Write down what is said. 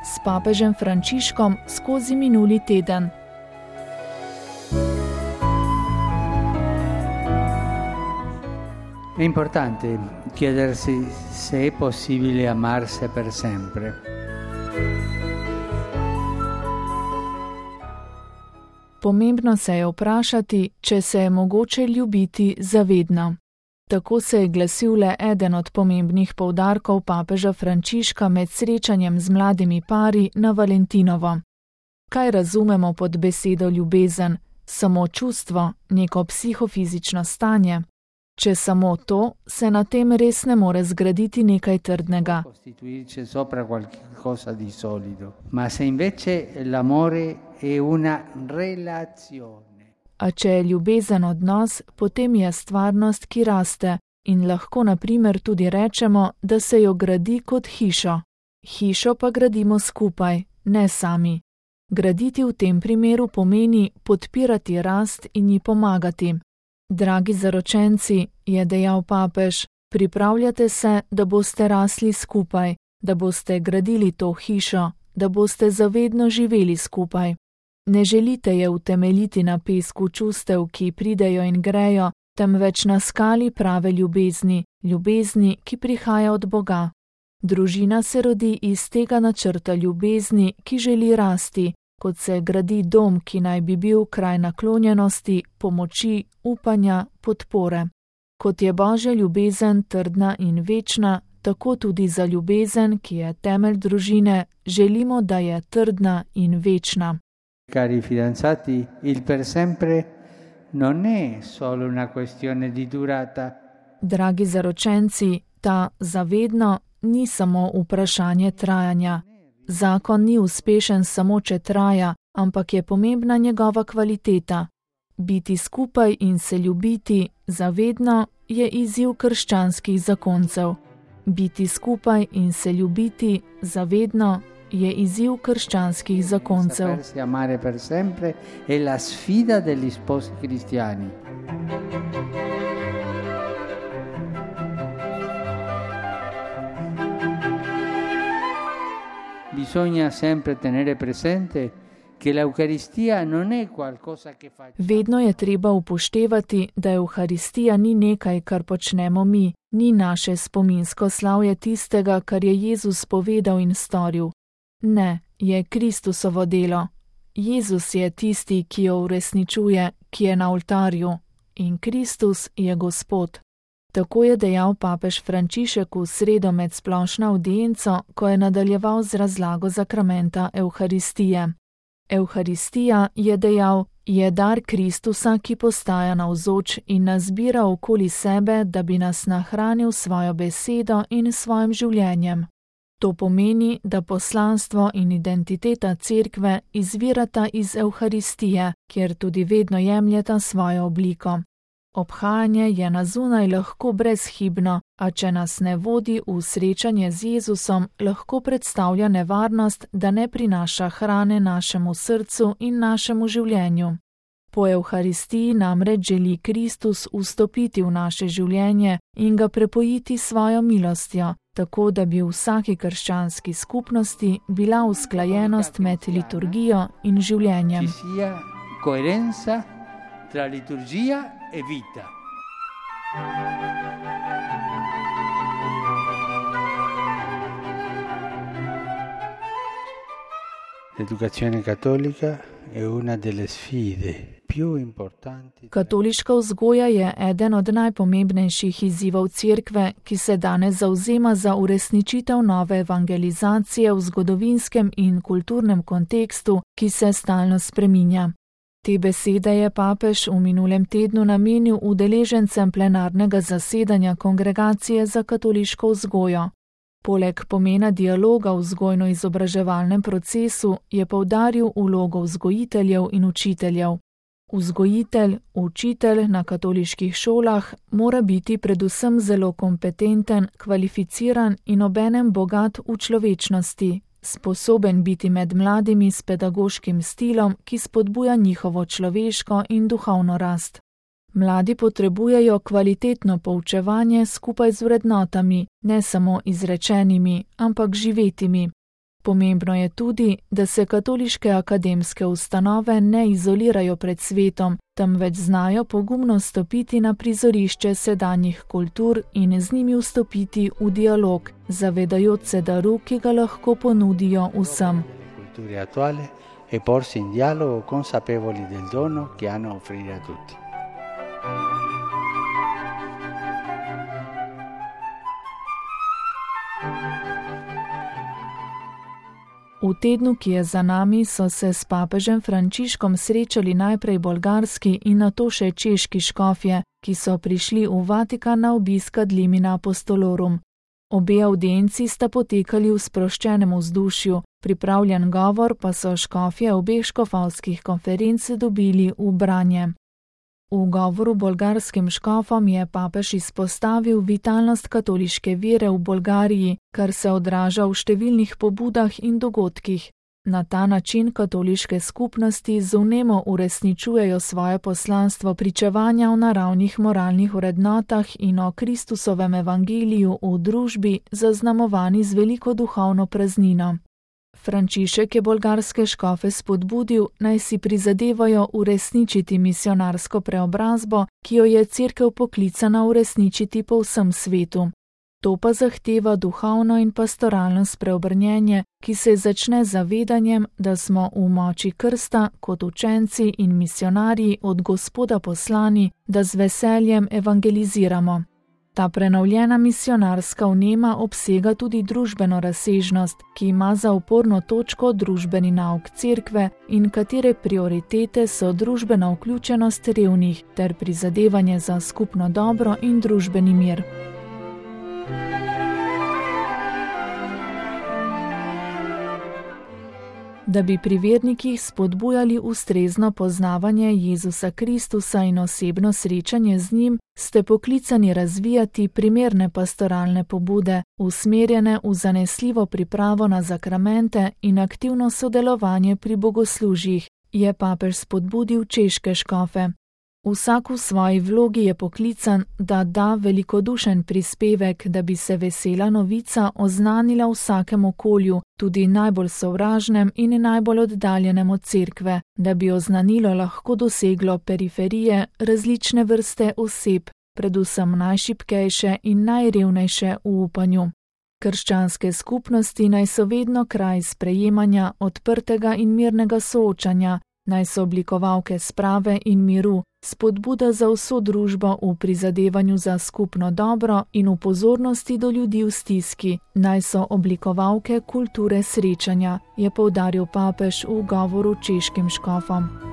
s papežem Frančiškom skozi minuli teden. È importante chiedersi se è possibile amarsi per sempre. Pomembno se je vprašati, če se je mogoče ljubiti zavedno. Tako se je glasil le eden od pomembnih poudarkov papeža Frančiška med srečanjem z mladimi pari na Valentinovo. Kaj razumemo pod besedo ljubezen? Samo čustvo, neko psihofizično stanje? Če samo to, se na tem res ne more zgraditi nekaj trdnega. Ma se invece l'amore è una relazione. A če je ljubezen odnos, potem je stvarnost, ki raste in lahko na primer tudi rečemo, da se jo gradi kot hišo. Hišo pa gradimo skupaj, ne sami. Graditi v tem primeru pomeni podpirati rast in ji pomagati. Dragi zaročenci, je dejal papež, pripravljate se, da boste rasli skupaj, da boste gradili to hišo, da boste zavedno živeli skupaj. Ne želite je utemeljiti na pesku čustev, ki pridejo in grejo, temveč na skali prave ljubezni, ljubezni, ki prihaja od Boga. Družina se rodi iz tega načrta ljubezni, ki želi rasti, kot se gradi dom, ki naj bi bil kraj naklonjenosti, pomoči, upanja, podpore. Kot je Božja ljubezen trdna in večna, tako tudi za ljubezen, ki je temelj družine, želimo, da je trdna in večna. Cari fidanzati, il per sempre non è solo una questione di durata. Dragi zaročenci, ta zavedno ni samo vprašanje trajanja. Zakon ni uspešen samo, če traja, ampak je pomembna njegova kvaliteta. Biti skupaj in se ljubiti zavedno je izziv krščanskih zakoncev. Biti skupaj in se ljubiti zavedno je izziv krščanskih zakoncev. Sapersi amare per sempre è la sfida degli sposi cristiani. Bisogna sempre tenere presente che l'Eucaristia non è qualcosa che fa. Vedno je treba upoštevati, da Evharistija ni nekaj, kar počnemo mi, ni naše spominsko slavje tistega, kar je Jezus povedal in storil. Ne, je Kristusovo delo. Jezus je tisti, ki jo uresničuje, ki je na oltarju, in Kristus je Gospod. Tako je dejal papež Frančišek v sredo med splošno avdienco, ko je nadaljeval z razlago zakramenta Evharistije. Evharistija, je dejal, je dar Kristusa, ki postaja navzoč in nas zbira okoli sebe, da bi nas nahranil svojo besedo in svojim življenjem. To pomeni, da poslanstvo in identiteta cerkve izvirata iz Evharistije, kjer tudi vedno jemljeta svojo obliko. Obhajanje je na zunaj lahko brezhibno, a če nas ne vodi v srečanje z Jezusom, lahko predstavlja nevarnost, da ne prinaša hrane našemu srcu in našemu življenju. Po Evharistiji namreč želi Kristus vstopiti v naše življenje in ga prepojiti svojo milostjo, tako da bi v vsaki krščanski skupnosti bila usklajenost med liturgijo in življenjem. Ci sia coerenza tra liturgia e vita. L'educazione cattolica è una delle sfide più importanti. Katoliška vzgoja je eden od najpomembnejših izzivov cerkve, ki se danes zavzema za uresničitev nove evangelizacije v zgodovinskem in kulturnem kontekstu, ki se stalno spreminja. Te besede je papež v minulem tednu namenil udeležencem plenarnega zasedanja Kongregacije za katoliško vzgojo. Poleg pomena dialoga v vzgojno-izobraževalnem procesu je poudaril vlogo vzgojiteljev in učiteljev. Vzgojitelj, učitelj na katoliških šolah mora biti predvsem zelo kompetenten, kvalificiran in obenem bogat v človečnosti, sposoben biti med mladimi s pedagoškim stilom, ki spodbuja njihovo človeško in duhovno rast. Mladi potrebujejo kvalitetno poučevanje skupaj z vrednotami, ne samo izrečenimi, ampak živetimi. Pomembno je tudi, da se katoliške akademske ustanove ne izolirajo pred svetom, temveč znajo pogumno stopiti na prizorišče sedanjih kultur in z njimi vstopiti v dialog, zavedajoč se daru, ki ga lahko ponudijo vsem. E porsi in dialogo consapevoli del dono che hanno offrire a tutti. V tednu, ki je za nami, so se s papežem Frančiškom srečali najprej bolgarski in nato še češki škofje, ki so prišli v Vatikan na obisk ad limina apostolorum. Obe avdienci sta potekali v sproščenem vzdušju, pripravljen govor pa so škofje obeh škofovskih konferenc dobili v branje. V govoru bolgarskim škofom je papež izpostavil vitalnost katoliške vere v Bolgariji, kar se odraža v številnih pobudah in dogodkih. Na ta način katoliške skupnosti z vnemo uresničujejo svoje poslanstvo pričevanja o naravnih moralnih vrednotah in o Kristusovem evangeliju v družbi, zaznamovani z veliko duhovno praznino. Frančišek je bolgarske škofe spodbudil, naj si prizadevajo uresničiti misionarsko preobrazbo, ki jo je Cerkev poklicana uresničiti po vsem svetu. To pa zahteva duhovno in pastoralno spreobrnjenje, ki se začne z zavedanjem, da smo v moči krsta kot učenci in misionarji od Gospoda poslani, da z veseljem evangeliziramo. Ta prenovljena misionarska vnema obsega tudi družbeno razsežnost, ki ima za oporno točko družbeni nauk Cerkve in katere prioritete so družbena vključenost revnih ter prizadevanje za skupno dobro in družbeni mir. Da bi pri vernikih spodbujali ustrezno poznavanje Jezusa Kristusa in osebno srečanje z njim, ste poklicani razvijati primerne pastoralne pobude, usmerjene v zanesljivo pripravo na zakramente in aktivno sodelovanje pri bogoslužjih, je papež spodbudil češke škofe. Vsak v svoji vlogi je poklican, da da velikodušen prispevek, da bi se vesela novica oznanila vsakem okolju, tudi najbolj sovražnem in najbolj oddaljenem od Cerkve, da bi oznanilo lahko doseglo periferije, različne vrste oseb, predvsem najšibkejše in najrevnejše v upanju. Krščanske skupnosti naj so vedno kraj sprejemanja, odprtega in mirnega soočanja, naj so oblikovalke sprave in miru, spodbuda za vso družbo v prizadevanju za skupno dobro in v pozornosti do ljudi v stiski, naj so oblikovalke kulture srečanja, je poudaril papež v govoru češkim škofom.